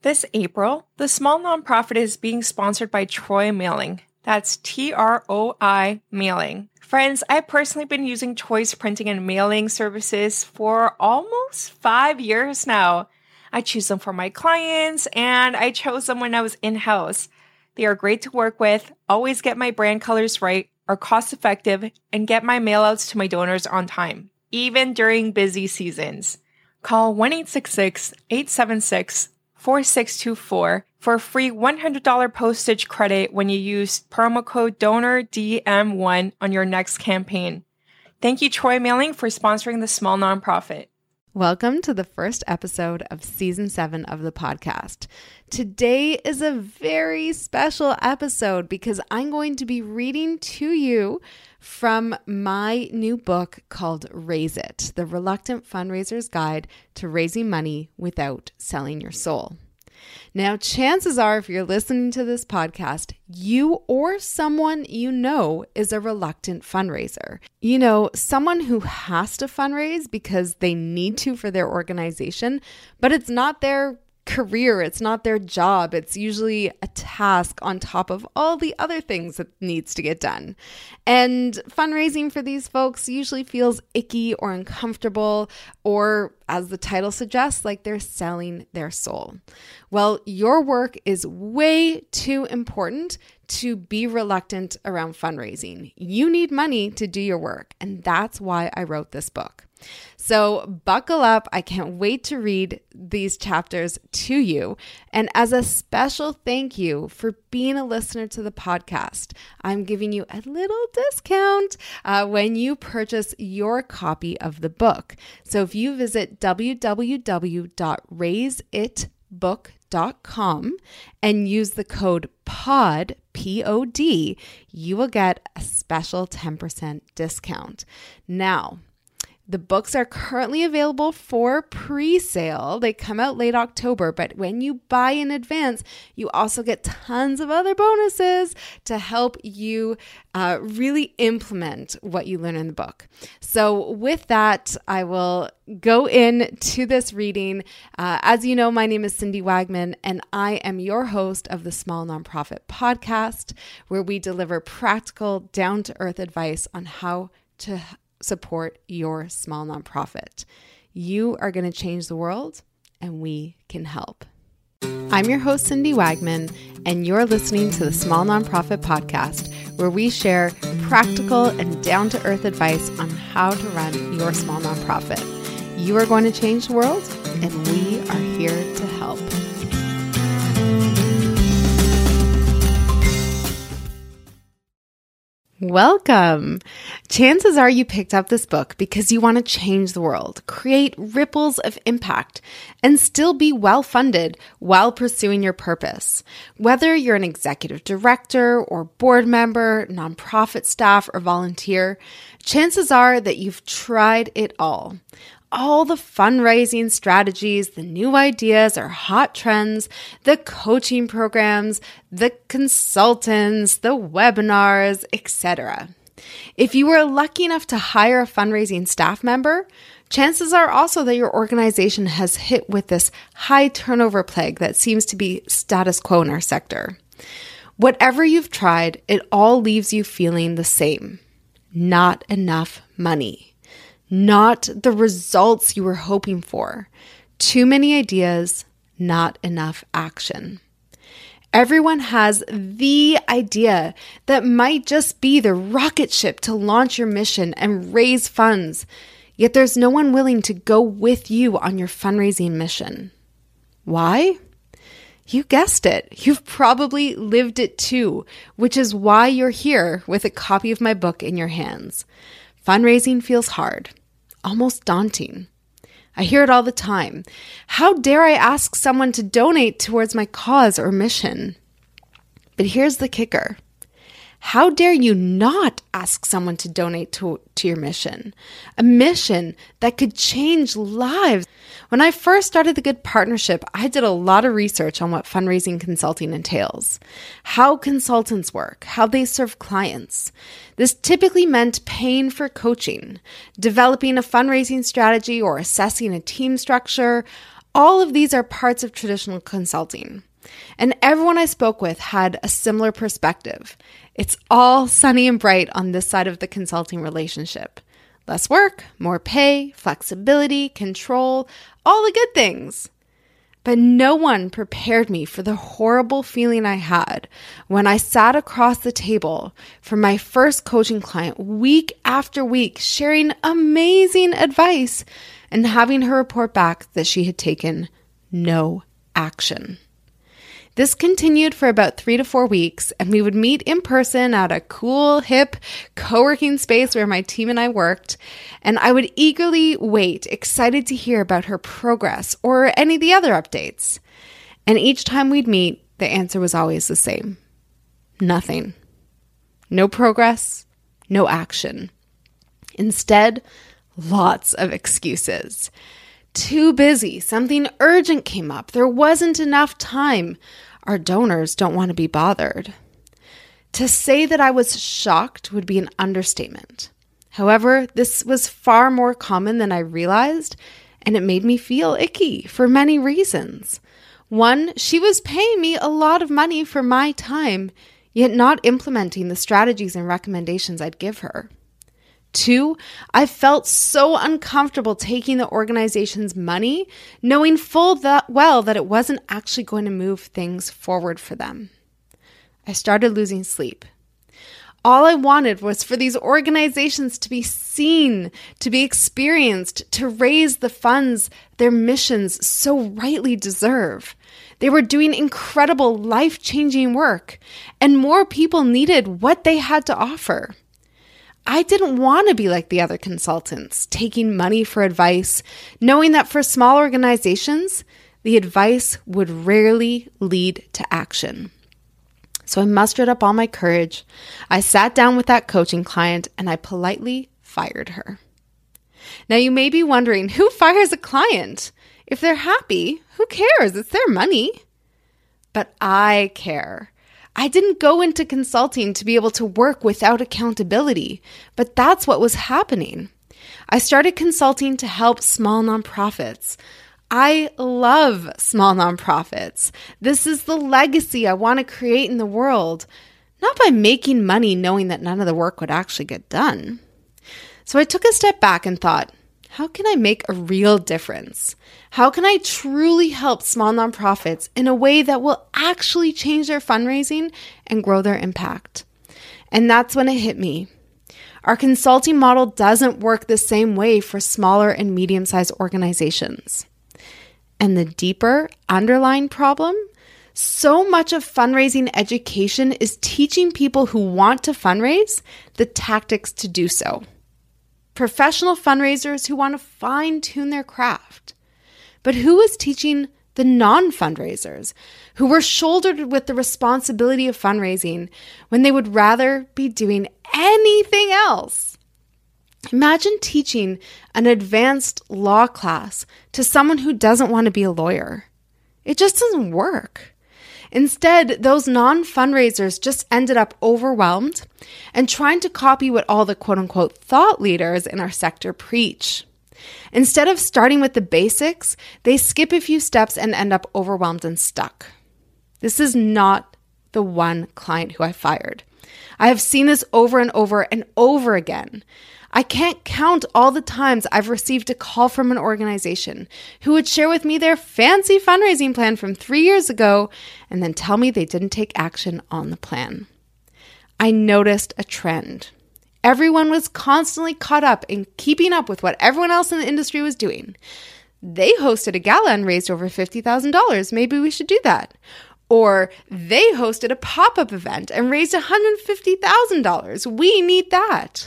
This April, the Small Nonprofit is being sponsored by Troi Mailing. That's TROI Mailing. Friends, I've personally been using Troi's printing and mailing services for almost 5 years now. I choose them for my clients, and I chose them when I was in-house. They are great to work with, always get my brand colors right, are cost-effective, and get my mailouts to my donors on time, even during busy seasons. Call 1-866-876-4624 for a free $100 postage credit when you use promo code DONORDM1 on your next campaign. Thank you, Troi Mailing, for sponsoring the Small Nonprofit. Welcome to the first episode of Season 7 of the podcast. Today is a very special episode because I'm going to be reading to you from my new book called Raise It, The Reluctant Fundraiser's Guide to Raising Money Without Selling Your Soul. Now, chances are, if you're listening to this podcast, you or someone you know is a reluctant fundraiser. You know, someone who has to fundraise because they need to for their organization, but it's not their career, it's not their job. It's usually a task on top of all the other things that needs to get done. And fundraising for these folks usually feels icky or uncomfortable, or as the title suggests, like they're selling their soul. Well, your work is way too important to be reluctant around fundraising. You need money to do your work, and that's why I wrote this book. So buckle up. I can't wait to read these chapters to you. And as a special thank you for being a listener to the podcast, I'm giving you a little discount when you purchase your copy of the book. So if you visit www.raiseitbook.com and use the code POD, P-O-D, you will get a special 10% discount. Now, the books are currently available for pre-sale. They come out late October, but when you buy in advance, you also get tons of other bonuses to help you really implement what you learn in the book. So with that, I will go into this reading. As you know, my name is Cindy Wagman, and I am your host of the Small Nonprofit podcast, where we deliver practical, down-to-earth advice on how to support your small nonprofit. You are going to change the world, and we can help. I'm your host, Cindy Wagman, and you're listening to the Small Nonprofit Podcast, where we share practical and down-to-earth advice on how to run your small nonprofit. You are going to change the world, and we are here to help. Welcome. Chances are you picked up this book because you want to change the world, create ripples of impact, and still be well-funded while pursuing your purpose. Whether you're an executive director or board member, nonprofit staff, or volunteer, chances are that you've tried it all. All the fundraising strategies, the new ideas or hot trends, the coaching programs, the consultants, the webinars, etc. If you were lucky enough to hire a fundraising staff member, chances are also that your organization has hit with this high turnover plague that seems to be status quo in our sector. Whatever you've tried, it all leaves you feeling the same. Not enough money. Not the results you were hoping for. Too many ideas, not enough action. Everyone has the idea that might just be the rocket ship to launch your mission and raise funds, yet there's no one willing to go with you on your fundraising mission. Why? You guessed it. You've probably lived it too, which is why you're here with a copy of my book in your hands. Fundraising feels hard. Almost daunting. I hear it all the time. How dare I ask someone to donate towards my cause or mission? But here's the kicker. How dare you not ask someone to donate to your mission? A mission that could change lives. When I first started The Good Partnership, I did a lot of research on what fundraising consulting entails, how consultants work, how they serve clients. This typically meant paying for coaching, developing a fundraising strategy or assessing a team structure, All of these are parts of traditional consulting. And everyone I spoke with had a similar perspective. It's all sunny and bright on this side of the consulting relationship. Less work, more pay, flexibility, control, all the good things. But no one prepared me for the horrible feeling I had when I sat across the table from my first coaching client week after week, sharing amazing advice and having her report back that she had taken no action. This continued for about 3 to 4 weeks, and we would meet in person at a cool, hip co-working space where my team and I worked, and I would eagerly wait, excited to hear about her progress or any of the other updates. And each time we'd meet, the answer was always the same. Nothing. No progress, no action. Instead, lots of excuses. Too busy, something urgent came up, there wasn't enough time, our donors don't want to be bothered. To say that I was shocked would be an understatement. However, this was far more common than I realized, and it made me feel icky for many reasons. One, she was paying me a lot of money for my time, yet not implementing the strategies and recommendations I'd give her. 2, I felt so uncomfortable taking the organization's money, knowing full well that it wasn't actually going to move things forward for them. I started losing sleep. All I wanted was for these organizations to be seen, to be experienced, to raise the funds their missions so rightly deserve. They were doing incredible, life-changing work, and more people needed what they had to offer. I didn't want to be like the other consultants, taking money for advice, knowing that for small organizations, the advice would rarely lead to action. So I mustered up all my courage. I sat down with that coaching client and I politely fired her. Now you may be wondering, who fires a client? If they're happy, who cares? It's their money. But I care. I didn't go into consulting to be able to work without accountability, but that's what was happening. I started consulting to help small nonprofits. I love small nonprofits. This is the legacy I want to create in the world, not by making money knowing that none of the work would actually get done. So I took a step back and thought, how can I make a real difference? How can I truly help small nonprofits in a way that will actually change their fundraising and grow their impact? And that's when it hit me. Our consulting model doesn't work the same way for smaller and medium-sized organizations. And the deeper underlying problem, so much of fundraising education is teaching people who want to fundraise the tactics to do so. Professional fundraisers who want to fine-tune their craft. But who is teaching the non-fundraisers who were shouldered with the responsibility of fundraising when they would rather be doing anything else? Imagine teaching an advanced law class to someone who doesn't want to be a lawyer. It just doesn't work. Instead, those non-fundraisers just ended up overwhelmed and trying to copy what all the quote-unquote thought leaders in our sector preach. Instead of starting with the basics, they skip a few steps and end up overwhelmed and stuck. This is not the one client who I fired. I have seen this over and over and over again. I can't count all the times I've received a call from an organization who would share with me their fancy fundraising plan from 3 years ago and then tell me they didn't take action on the plan. I noticed a trend. Everyone was constantly caught up in keeping up with what everyone else in the industry was doing. They hosted a gala and raised over $50,000. Maybe we should do that. Or they hosted a pop-up event and raised $150,000. We need that.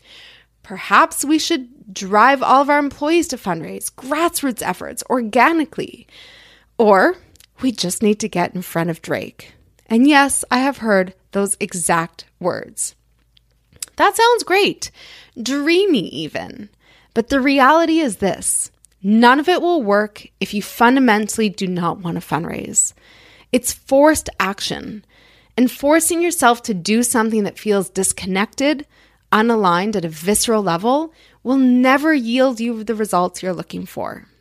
Perhaps we should drive all of our employees to fundraise, grassroots efforts, organically. Or we just need to get in front of Drake. And yes, I have heard those exact words. That sounds great, dreamy even. But the reality is this: none of it will work if you fundamentally do not want to fundraise. It's forced action, and forcing yourself to do something that feels disconnected, unaligned at a visceral level will never yield you the results you're looking for.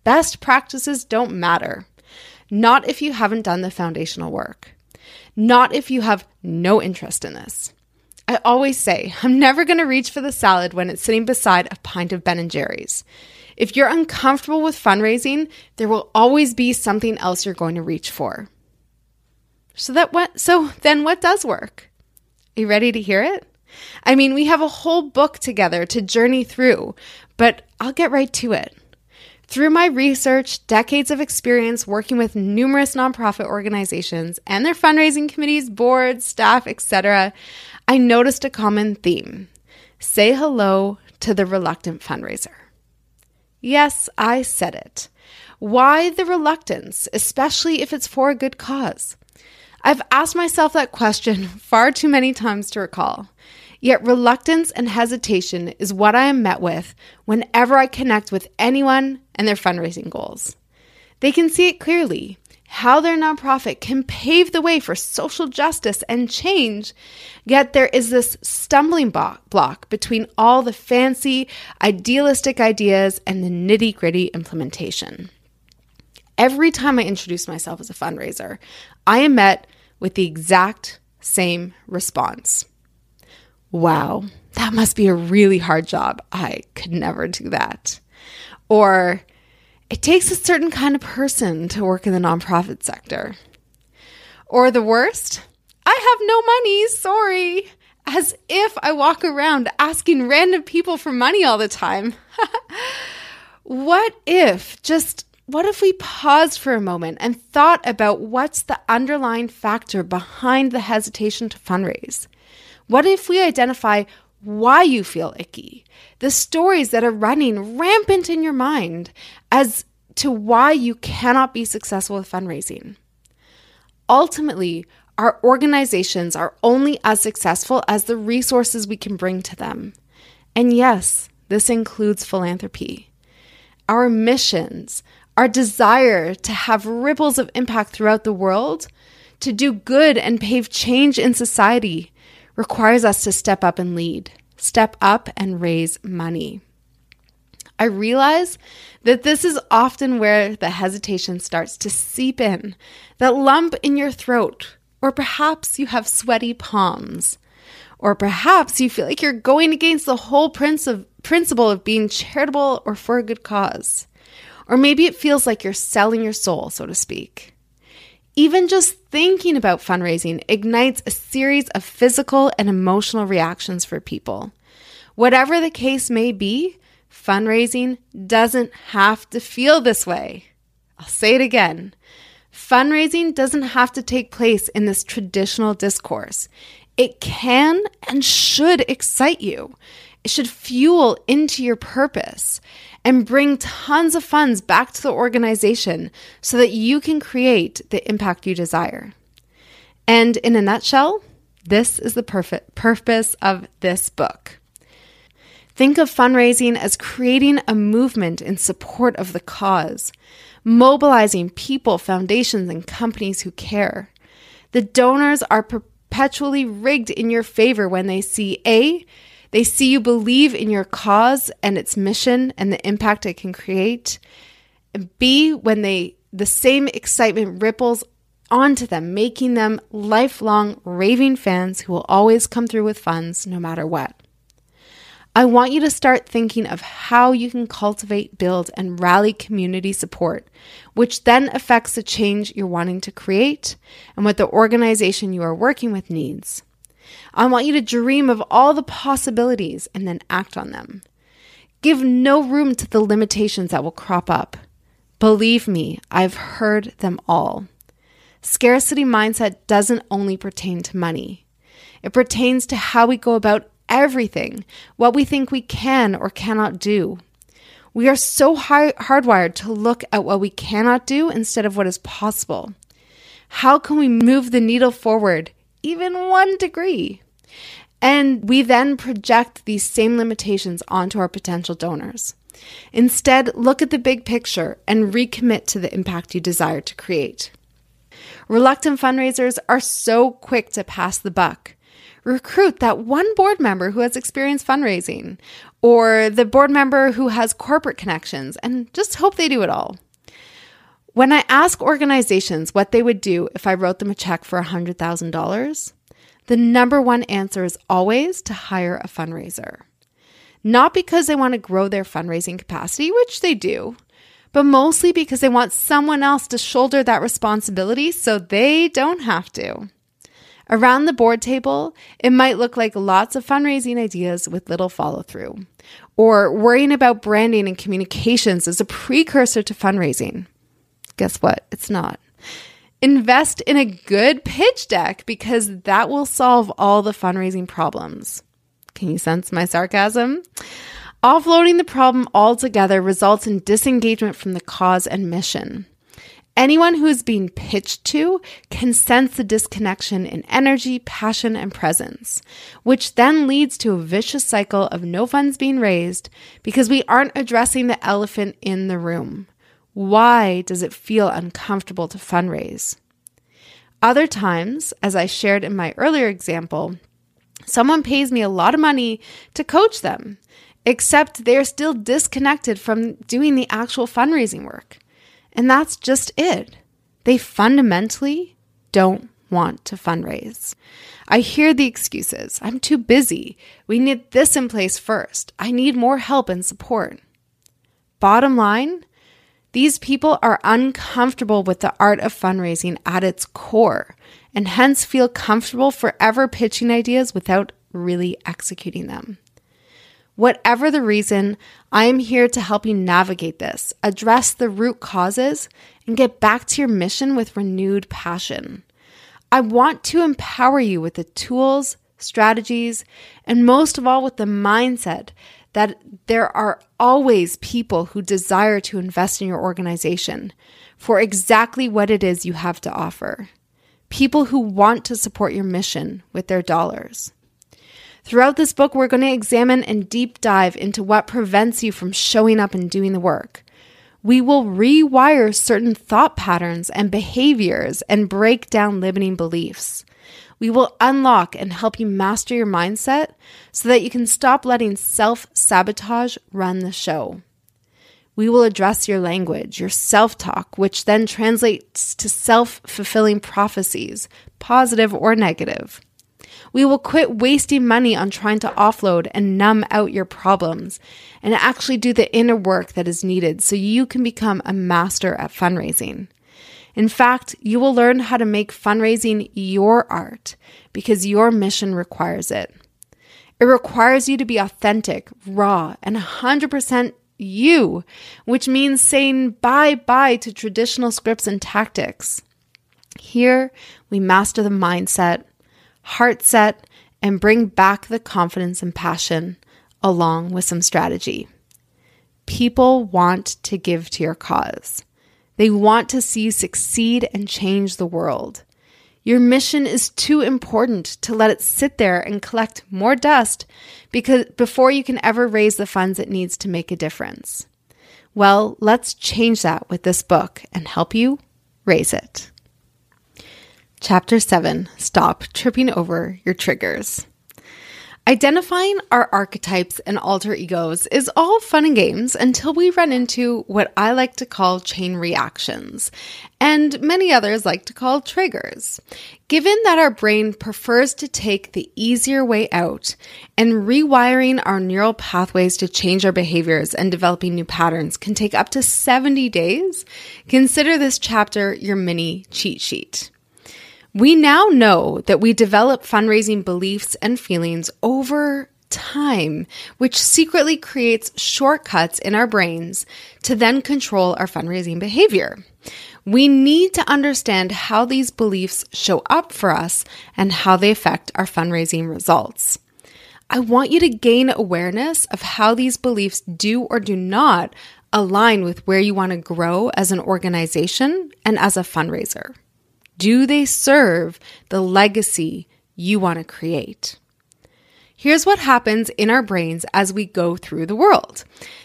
Best practices don't matter. Not if you haven't done the foundational work. Not if you have no interest in this. I always say, I'm never going to reach for the salad when it's sitting beside a pint of Ben & Jerry's. If you're uncomfortable with fundraising, there will always be something else you're going to reach for. So then what does work? Are you ready to hear it? I mean, we have a whole book together to journey through, but I'll get right to it. Through my research, decades of experience working with numerous nonprofit organizations and their fundraising committees, boards, staff, etc., I noticed a common theme. Say hello to the reluctant fundraiser. Yes, I said it. Why the reluctance, especially if it's for a good cause? I've asked myself that question far too many times to recall. Yet reluctance and hesitation is what I am met with whenever I connect with anyone and their fundraising goals. They can see it clearly, how their nonprofit can pave the way for social justice and change, yet there is this stumbling block between all the fancy, idealistic ideas and the nitty-gritty implementation. Every time I introduce myself as a fundraiser, I am met with the exact same response. Wow, that must be a really hard job. I could never do that. Or, it takes a certain kind of person to work in the nonprofit sector. Or the worst, I have no money, sorry. As if I walk around asking random people for money all the time. What if we paused for a moment and thought about what's the underlying factor behind the hesitation to fundraise? What if we identify why you feel icky, the stories that are running rampant in your mind as to why you cannot be successful with fundraising? Ultimately, our organizations are only as successful as the resources we can bring to them. And yes, this includes philanthropy. Our missions, our desire to have ripples of impact throughout the world, to do good and pave change in society, requires us to step up and lead, step up and raise money. I realize that this is often where the hesitation starts to seep in, that lump in your throat, or perhaps you have sweaty palms, or perhaps you feel like you're going against the whole principle of being charitable or for a good cause. Or maybe it feels like you're selling your soul, so to speak. Even just thinking about fundraising ignites a series of physical and emotional reactions for people. Whatever the case may be, fundraising doesn't have to feel this way. I'll say it again. Fundraising doesn't have to take place in this traditional discourse. It can and should excite you. It should fuel into your purpose and bring tons of funds back to the organization so that you can create the impact you desire. And in a nutshell, this is the purpose of this book. Think of fundraising as creating a movement in support of the cause, mobilizing people, foundations, and companies who care. The donors are perpetually rigged in your favor when they see they see you believe in your cause and its mission and the impact it can create. And B, when the same excitement ripples onto them, making them lifelong raving fans who will always come through with funds no matter what. I want you to start thinking of how you can cultivate, build, and rally community support, which then affects the change you're wanting to create and what the organization you are working with needs. I want you to dream of all the possibilities and then act on them. Give no room to the limitations that will crop up. Believe me, I've heard them all. Scarcity mindset doesn't only pertain to money. It pertains to how we go about everything, what we think we can or cannot do. We are so hardwired to look at what we cannot do instead of what is possible. How can we move the needle forward even 1 degree? And we then project these same limitations onto our potential donors. Instead, look at the big picture and recommit to the impact you desire to create. Reluctant fundraisers are so quick to pass the buck, Recruit that one board member who has experience fundraising, or the board member who has corporate connections, and just hope they do it all. When I ask organizations what they would do if I wrote them a check for $100,000, the number one answer is always to hire a fundraiser. Not because they want to grow their fundraising capacity, which they do, but mostly because they want someone else to shoulder that responsibility so they don't have to. Around the board table, it might look like lots of fundraising ideas with little follow-through, or worrying about branding and communications as a precursor to fundraising. Guess what? It's not. Invest in a good pitch deck because that will solve all the fundraising problems. Can you sense my sarcasm? Offloading the problem altogether results in disengagement from the cause and mission. Anyone who is being pitched to can sense the disconnection in energy, passion, and presence, which then leads to a vicious cycle of no funds being raised because we aren't addressing the elephant in the room. Why does it feel uncomfortable to fundraise? Other times, as I shared in my earlier example, someone pays me a lot of money to coach them, except they're still disconnected from doing the actual fundraising work. And that's just it. They fundamentally don't want to fundraise. I hear the excuses. I'm too busy. We need this in place first. I need more help and support. Bottom line, these people are uncomfortable with the art of fundraising at its core, and hence feel comfortable forever pitching ideas without really executing them. Whatever the reason, I am here to help you navigate this, address the root causes, and get back to your mission with renewed passion. I want to empower you with the tools, strategies, and most of all with the mindset that there are always people who desire to invest in your organization for exactly what it is you have to offer. People who want to support your mission with their dollars. Throughout this book, we're going to examine and deep dive into what prevents you from showing up and doing the work. We will rewire certain thought patterns and behaviors and break down limiting beliefs. We will unlock and help you master your mindset so that you can stop letting self-sabotage run the show. We will address your language, your self-talk, which then translates to self-fulfilling prophecies, positive or negative. We will quit wasting money on trying to offload and numb out your problems and actually do the inner work that is needed so you can become a master at fundraising. In fact, you will learn how to make fundraising your art because your mission requires it. It requires you to be authentic, raw, and 100% you, which means saying bye-bye to traditional scripts and tactics. Here, we master the mindset, heart set, and bring back the confidence and passion along with some strategy. People want to give to your cause. They want to see you succeed and change the world. Your mission is too important to let it sit there and collect more dust before you can ever raise the funds it needs to make a difference. Well, let's change that with this book and help you raise it. Chapter 7, Stop Tripping Over Your Triggers. Identifying our archetypes and alter egos is all fun and games until we run into what I like to call chain reactions, and many others like to call triggers. Given that our brain prefers to take the easier way out, and rewiring our neural pathways to change our behaviors and developing new patterns can take up to 70 days, consider this chapter your mini cheat sheet. We now know that we develop fundraising beliefs and feelings over time, which secretly creates shortcuts in our brains to then control our fundraising behavior. We need to understand how these beliefs show up for us and how they affect our fundraising results. I want you to gain awareness of how these beliefs do or do not align with where you want to grow as an organization and as a fundraiser. Do they serve the legacy you want to create? Here's what happens in our brains as we go through the world.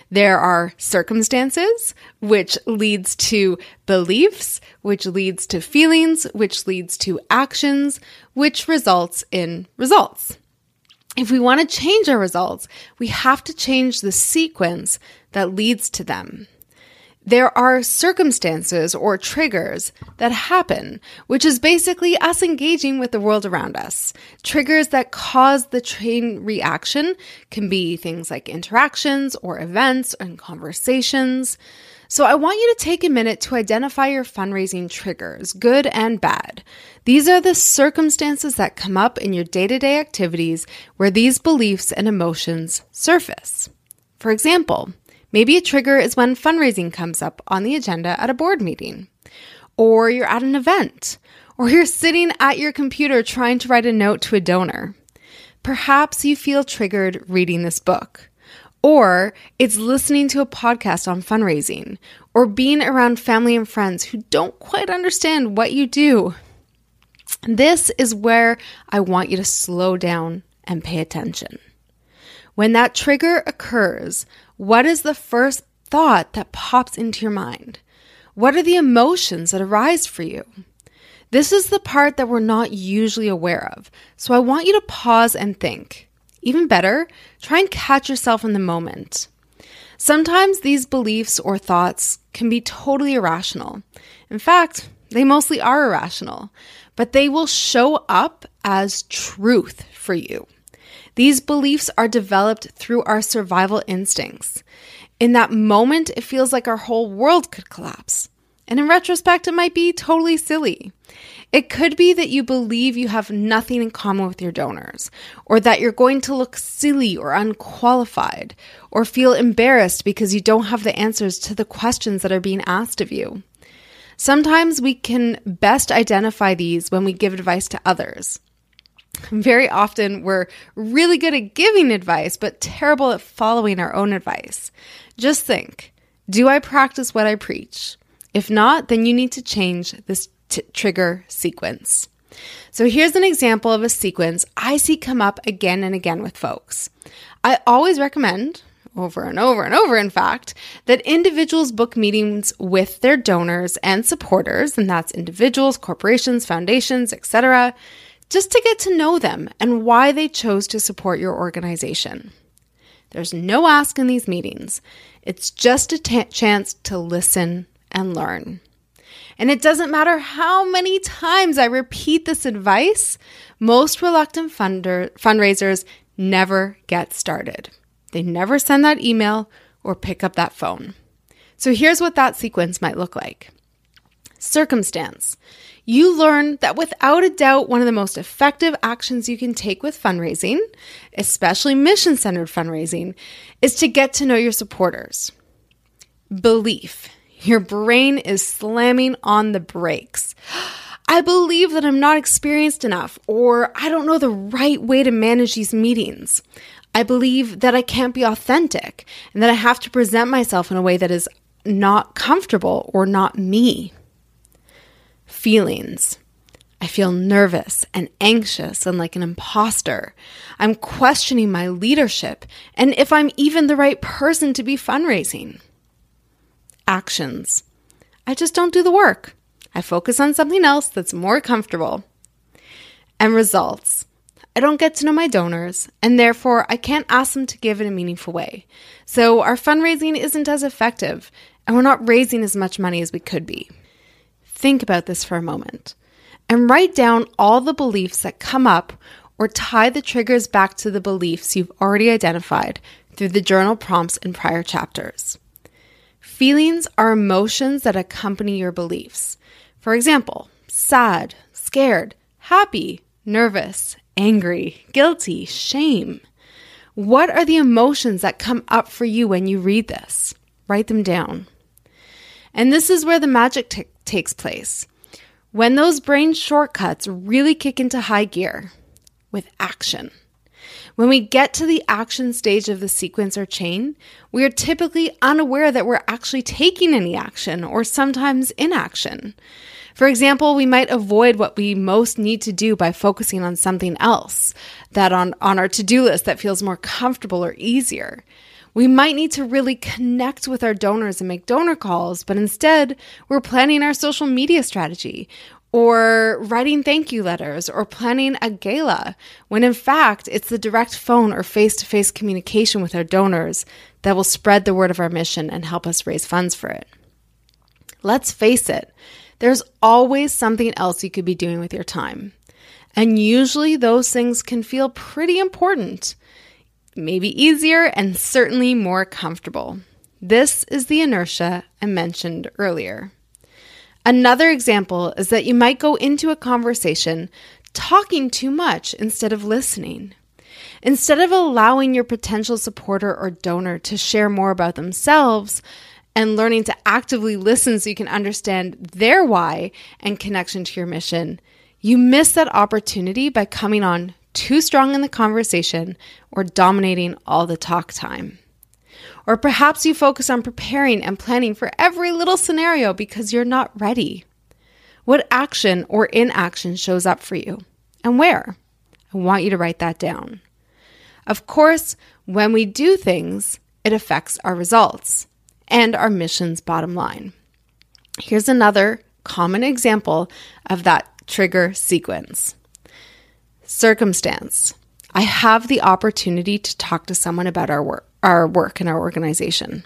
There are circumstances, which leads to beliefs, which leads to feelings, which leads to actions, which results in results. If we want to change our results, we have to change the sequence that leads to them. There are circumstances or triggers that happen, which is basically us engaging with the world around us. Triggers that cause the chain reaction can be things like interactions or events and conversations. So I want you to take a minute to identify your fundraising triggers, good and bad. These are the circumstances that come up in your day-to-day activities where these beliefs and emotions surface. For example, maybe a trigger is when fundraising comes up on the agenda at a board meeting, or you're at an event, or you're sitting at your computer trying to write a note to a donor. Perhaps you feel triggered reading this book, or it's listening to a podcast on fundraising, or being around family and friends who don't quite understand what you do. This is where I want you to slow down and pay attention. When that trigger occurs, what is the first thought that pops into your mind? What are the emotions that arise for you? This is the part that we're not usually aware of, so I want you to pause and think. Even better, try and catch yourself in the moment. Sometimes these beliefs or thoughts can be totally irrational. In fact, they mostly are irrational, but they will show up as truth for you. These beliefs are developed through our survival instincts. In that moment, it feels like our whole world could collapse. And in retrospect, it might be totally silly. It could be that you believe you have nothing in common with your donors, or that you're going to look silly or unqualified, or feel embarrassed because you don't have the answers to the questions that are being asked of you. Sometimes we can best identify these when we give advice to others. Very often, we're really good at giving advice, but terrible at following our own advice. Just think, do I practice what I preach? If not, then you need to change this trigger sequence. So here's an example of a sequence I see come up again and again with folks. I always recommend, over and over and over, in fact, that individuals book meetings with their donors and supporters, and that's individuals, corporations, foundations, etc., just to get to know them and why they chose to support your organization. There's no ask in these meetings. It's just a chance to listen and learn. And it doesn't matter how many times I repeat this advice, most reluctant fundraisers never get started. They never send that email or pick up that phone. So here's what that sequence might look like. Circumstance. You learn that without a doubt, one of the most effective actions you can take with fundraising, especially mission-centered fundraising, is to get to know your supporters. Belief. Your brain is slamming on the brakes. I believe that I'm not experienced enough, or I don't know the right way to manage these meetings. I believe that I can't be authentic and that I have to present myself in a way that is not comfortable or not me. Feelings. I feel nervous and anxious and like an imposter. I'm questioning my leadership and if I'm even the right person to be fundraising. Actions. I just don't do the work. I focus on something else that's more comfortable. And results. I don't get to know my donors, and therefore I can't ask them to give in a meaningful way. So our fundraising isn't as effective, and we're not raising as much money as we could be. Think about this for a moment, and write down all the beliefs that come up or tie the triggers back to the beliefs you've already identified through the journal prompts in prior chapters. Feelings are emotions that accompany your beliefs. For example, sad, scared, happy, nervous, angry, guilty, shame. What are the emotions that come up for you when you read this? Write them down. And this is where the magic takes place. When those brain shortcuts really kick into high gear with action. When we get to the action stage of the sequence or chain, we are typically unaware that we're actually taking any action or sometimes inaction. For example, we might avoid what we most need to do by focusing on something else that on our to-do list that feels more comfortable or easier. We might need to really connect with our donors and make donor calls, but instead we're planning our social media strategy or writing thank you letters or planning a gala, when in fact it's the direct phone or face-to-face communication with our donors that will spread the word of our mission and help us raise funds for it. Let's face it, there's always something else you could be doing with your time. And usually those things can feel pretty important, maybe easier and certainly more comfortable. This is the inertia I mentioned earlier. Another example is that you might go into a conversation talking too much instead of listening. Instead of allowing your potential supporter or donor to share more about themselves and learning to actively listen so you can understand their why and connection to your mission, you miss that opportunity by coming on too strong in the conversation or dominating all the talk time. Or perhaps you focus on preparing and planning for every little scenario because you're not ready. What action or inaction shows up for you and where? I want you to write that down. Of course, when we do things, it affects our results and our mission's bottom line. Here's another common example of that trigger sequence. Circumstance. I have the opportunity to talk to someone about our work in our organization.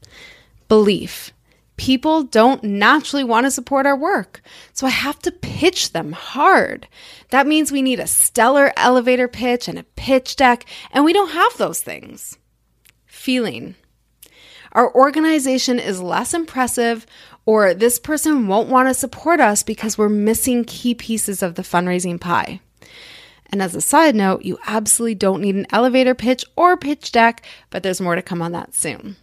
Belief. People don't naturally want to support our work, so I have to pitch them hard. That means we need a stellar elevator pitch and a pitch deck, and we don't have those things. Feeling. Our organization is less impressive, or this person won't want to support us because we're missing key pieces of the fundraising pie. And as a side note, you absolutely don't need an elevator pitch or pitch deck, but there's more to come on that soon.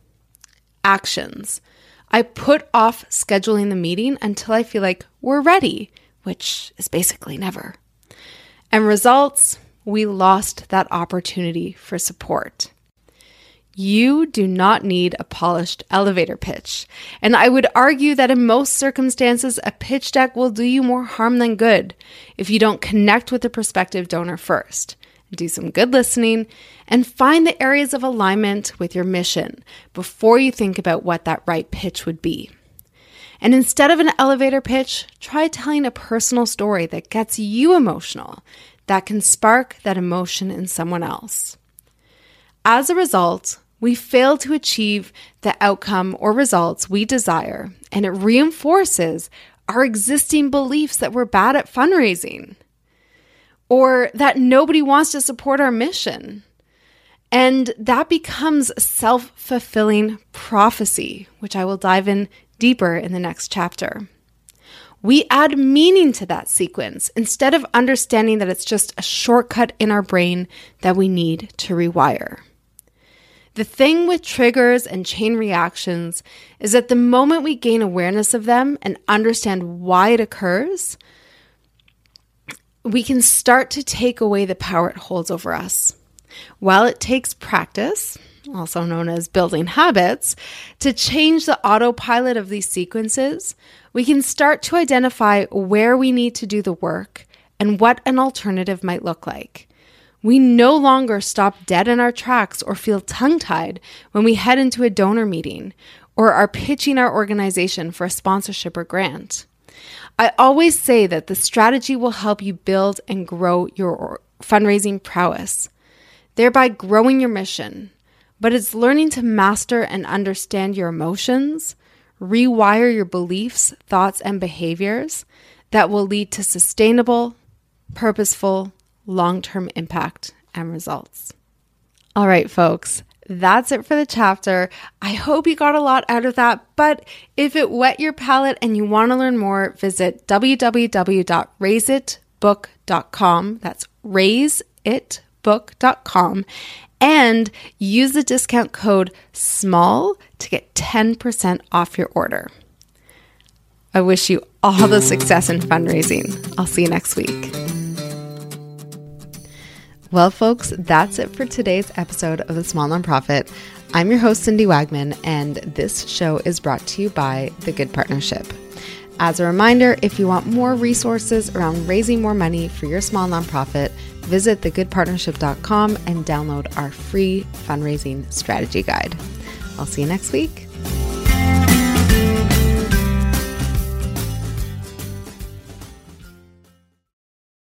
Actions. I put off scheduling the meeting until I feel like we're ready, which is basically never. And results, we lost that opportunity for support. You do not need a polished elevator pitch. And I would argue that in most circumstances, a pitch deck will do you more harm than good if you don't connect with the prospective donor first, do some good listening, and find the areas of alignment with your mission before you think about what that right pitch would be. And instead of an elevator pitch, try telling a personal story that gets you emotional, that can spark that emotion in someone else. As a result, we fail to achieve the outcome or results we desire, and it reinforces our existing beliefs that we're bad at fundraising or that nobody wants to support our mission. And that becomes a self-fulfilling prophecy, which I will dive in deeper in the next chapter. We add meaning to that sequence instead of understanding that it's just a shortcut in our brain that we need to rewire. The thing with triggers and chain reactions is that the moment we gain awareness of them and understand why it occurs, we can start to take away the power it holds over us. While it takes practice, also known as building habits, to change the autopilot of these sequences, we can start to identify where we need to do the work and what an alternative might look like. We no longer stop dead in our tracks or feel tongue-tied when we head into a donor meeting or are pitching our organization for a sponsorship or grant. I always say that the strategy will help you build and grow your fundraising prowess, thereby growing your mission. But it's learning to master and understand your emotions, rewire your beliefs, thoughts, and behaviors that will lead to sustainable, purposeful, long-term impact and results. All right, folks, that's it for the chapter. I hope you got a lot out of that, but if it whet your palate and you want to learn more, visit www.raiseitbook.com. That's raiseitbook.com, and use the discount code SMALL to get 10% off your order. I wish you all the success in fundraising. I'll see you next week. Well, folks, that's it for today's episode of The Small Nonprofit. I'm your host, Cindy Wagman, and this show is brought to you by The Good Partnership. As a reminder, if you want more resources around raising more money for your small nonprofit, visit thegoodpartnership.com and download our free fundraising strategy guide. I'll see you next week.